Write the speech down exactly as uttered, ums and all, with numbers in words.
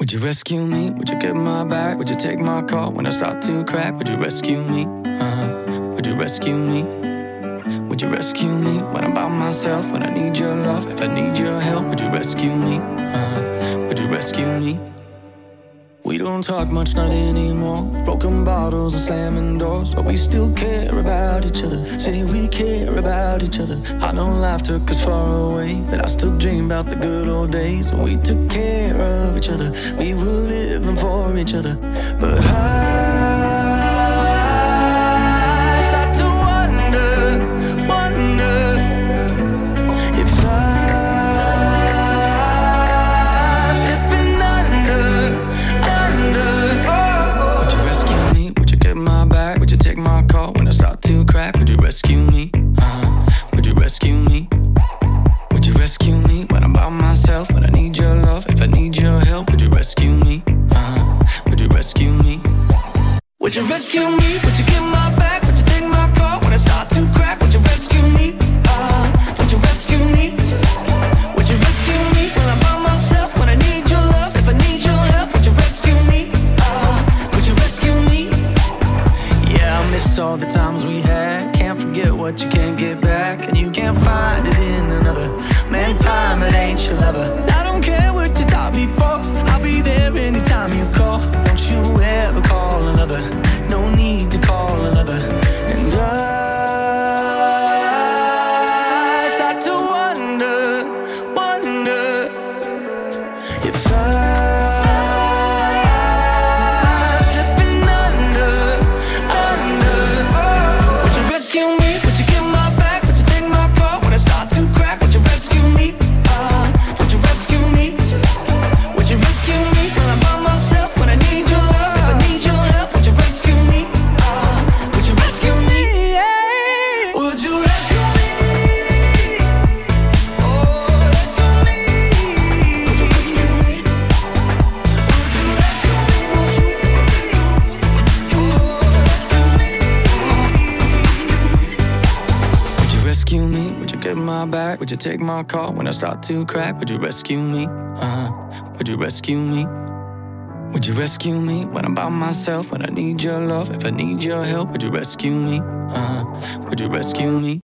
Would you rescue me? Would you get my back? Would you take my call when I start to crack? Would you rescue me? Uh-huh. Would you rescue me? Would you rescue me when I'm by myself? When I need your love, if I need your help, would you rescue me? Uh-huh. Would you rescue me? We don't talk much, not anymore. Broken bottles and slamming doors, but we still care about each other. Say we care about each other. I know life took us far away, but I still dream about the good old days when we took care of each other. We were living for each other. But I start to wonder, wonder if I'm slipping under, under. Would you rescue me? Would you get my back? Would you take my call when I start to crack? Would you rescue me? Uh-huh. Would you rescue me? Would you rescue me when I'm by myself? When I need your love, if I need your help, would you rescue me? Uh-huh. Would you rescue me? Would you rescue me? Would you get my back? Would you take my call when I start to crack? Would you rescue me? Uh, would you rescue me? Would you rescue me when I'm by myself? When I need your love, if I need your help, would you rescue me? Uh, would you rescue me? Yeah, I miss all the times we had. Can't forget what you can't get back, and you can't find it in another. Man, time, it ain't your lover. I don't care what you thought before. I'll be there anytime you call. Don't you ever call another. No need to call another. And I start to wonder, wonder if I'm slipping under, under. Would you rescue me? Would you get my back? Would you take my call when I start to crack? Would you rescue me? Uh, would you rescue me? Would you rescue me when I'm by myself? When I need your love, if I need your help, would you rescue me? Uh, would you rescue me? Yeah. Would you rescue me? Oh, rescue me. Would you rescue me? Would you rescue me? Oh, rescue me. Would you rescue me? Would you get my back? Would you take my call when I start to crack? Would you rescue me? Uh-huh. Would you rescue me? Would you rescue me when I'm by myself? When I need your love, if I need your help, would you rescue me? Uh-huh. Would you rescue me?